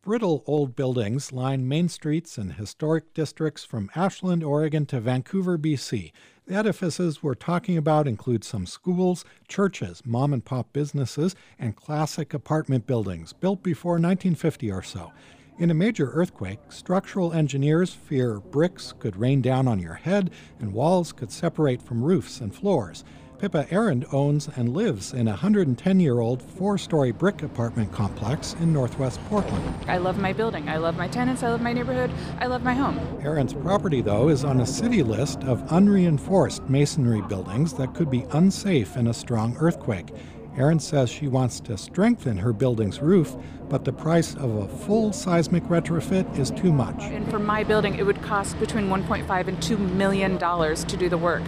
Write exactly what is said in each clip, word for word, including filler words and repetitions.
Brittle old buildings line main streets in historic districts from Ashland, Oregon to Vancouver, B C. The edifices we're talking about include some schools, churches, mom-and-pop businesses, and classic apartment buildings built before nineteen fifty or so. In a major earthquake, structural engineers fear bricks could rain down on your head and walls could separate from roofs and floors. Pippa Arend owns and lives in a one hundred ten-year-old four-story brick apartment complex in northwest Portland. I love my building. I love my tenants. I love my neighborhood. I love my home. Arend's property, though, is on a city list of unreinforced masonry buildings that could be unsafe in a strong earthquake. Arend says she wants to strengthen her building's roof, but the price of a full seismic retrofit is too much. And for my building, it would cost between one point five and two million dollars to do the work.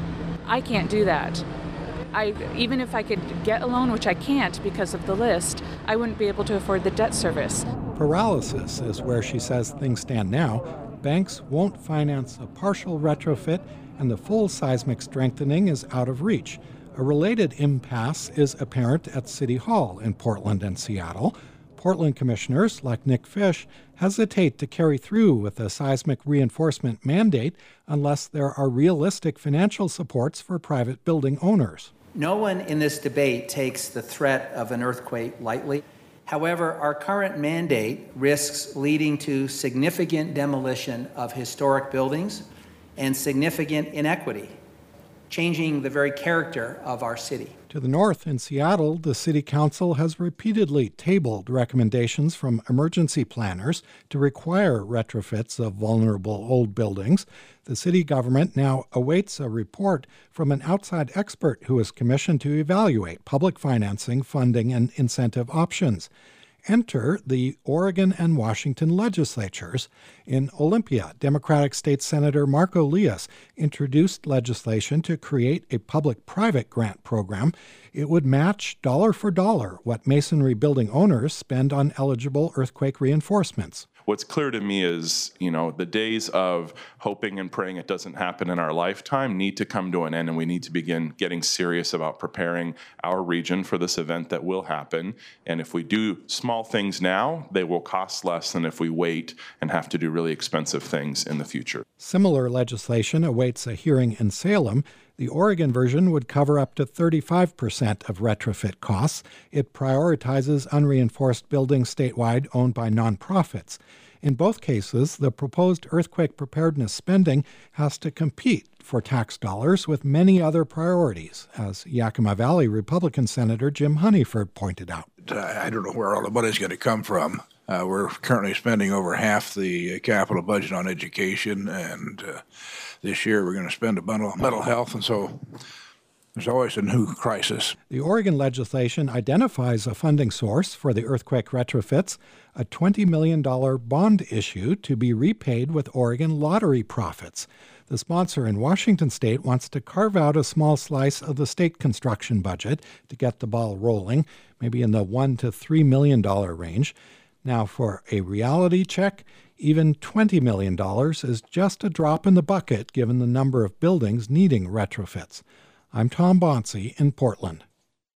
I can't do that. I, even if I could get a loan, which I can't because of the list, I wouldn't be able to afford the debt service. Paralysis is where she says things stand now. Banks won't finance a partial retrofit, and the full seismic strengthening is out of reach. A related impasse is apparent at City Hall in Portland and Seattle. Portland commissioners, like Nick Fish, hesitate to carry through with a seismic reinforcement mandate unless there are realistic financial supports for private building owners. No one in this debate takes the threat of an earthquake lightly. However, our current mandate risks leading to significant demolition of historic buildings and significant inequity, changing the very character of our city. To the north, in Seattle, the City Council has repeatedly tabled recommendations from emergency planners to require retrofits of vulnerable old buildings. The city government now awaits a report from an outside expert who is commissioned to evaluate public financing, funding, and incentive options. Enter the Oregon and Washington legislatures. In Olympia, Democratic State Senator Marco Lias introduced legislation to create a public-private grant program. It would match dollar for dollar what masonry building owners spend on eligible earthquake reinforcements. What's clear to me is, you know, the days of hoping and praying it doesn't happen in our lifetime need to come to an end, and we need to begin getting serious about preparing our region for this event that will happen. And if we do small things now, they will cost less than if we wait and have to do really expensive things in the future. Similar legislation awaits a hearing in Salem. The Oregon version would cover up to thirty-five percent of retrofit costs. It prioritizes unreinforced buildings statewide owned by nonprofits. In both cases, the proposed earthquake preparedness spending has to compete for tax dollars with many other priorities, as Yakima Valley Republican Senator Jim Honeyford pointed out. I don't know where all the money's going to come from. Uh, we're currently spending over half the capital budget on education, and uh, this year we're going to spend a bundle on mental health, and so there's always a new crisis. The Oregon legislation identifies a funding source for the earthquake retrofits, a twenty million dollars bond issue to be repaid with Oregon lottery profits. The sponsor in Washington state wants to carve out a small slice of the state construction budget to get the ball rolling, maybe in the one to three million dollars range. Now, for a reality check, even twenty million dollars is just a drop in the bucket given the number of buildings needing retrofits. I'm Tom Bonsi in Portland.